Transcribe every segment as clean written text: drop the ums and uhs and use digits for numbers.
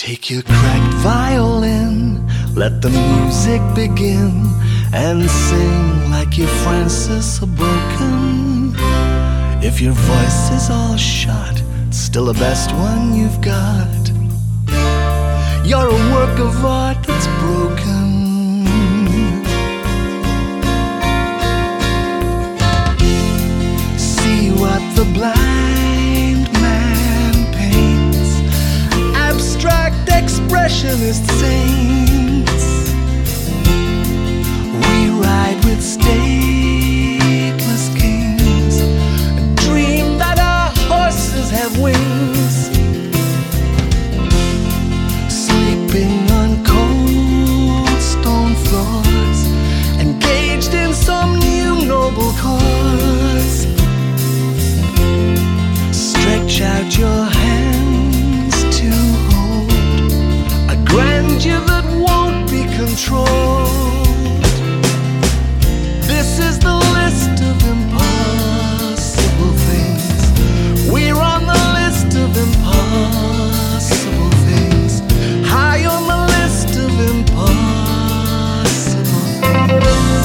Take your cracked violin, let the music begin, and sing like your Francis are broken. If your voice is all shot, it's still the best one you've got. You're a work of art that's broken. See what the blind man paints, abstract expressionist saints. We ride with stateless kings, and dream that our horses have wings, sleeping on cold stone floors, engaged in some new noble cause. Stretch out your hands to hold a grandeur that won't be controlled. This is the list of impossible things. We're on the list of impossible things. High on the list of impossible things.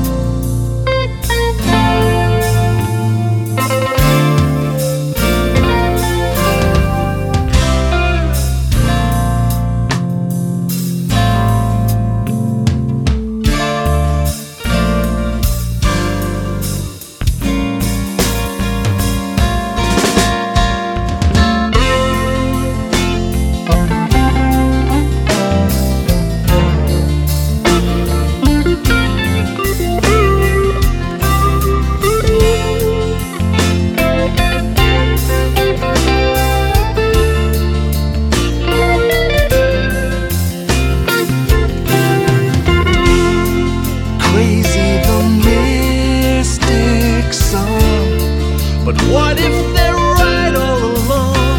But what if they're right all along?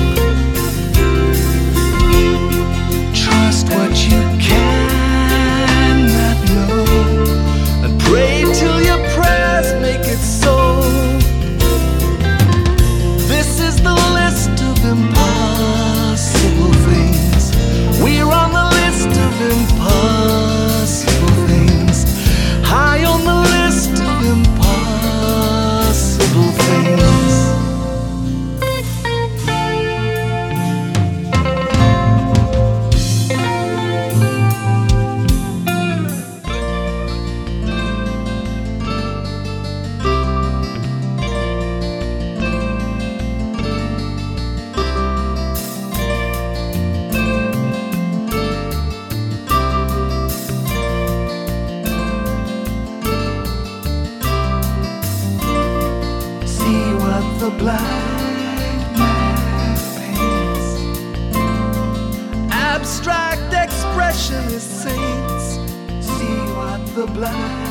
Trust what you cannot know, and pray till your prayers make it so. This is the list of impossible things. We're on the list of impossible things. High on the list of impossible things. The blind man paints, abstract expressionist saints. See what the blind